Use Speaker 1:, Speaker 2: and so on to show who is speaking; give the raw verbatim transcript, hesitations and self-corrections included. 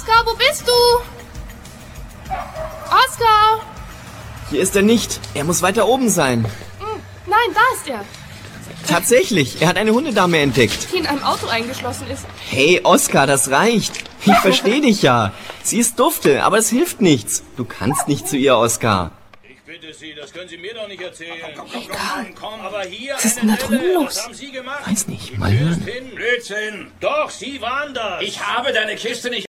Speaker 1: Oskar, wo bist du? Oskar!
Speaker 2: Hier ist er nicht. Er muss weiter oben sein.
Speaker 1: Hm, nein, da ist er.
Speaker 2: Tatsächlich, er hat eine Hundedame entdeckt.
Speaker 1: Die in einem Auto eingeschlossen ist.
Speaker 2: Hey, Oskar, das reicht. Ich verstehe dich ja. Sie ist dufte, aber es hilft nichts. Du kannst nicht zu ihr, Oskar.
Speaker 3: Ich bitte Sie, das können Sie mir doch nicht erzählen.
Speaker 1: Komm, komm, komm,
Speaker 3: komm. Aber hier
Speaker 1: was ist denn da drüben los?
Speaker 3: Was haben Sie gemacht?
Speaker 2: Weiß nicht, mal hören.
Speaker 3: Blödsinn. Doch, Sie waren das.
Speaker 4: Ich habe deine Kiste nicht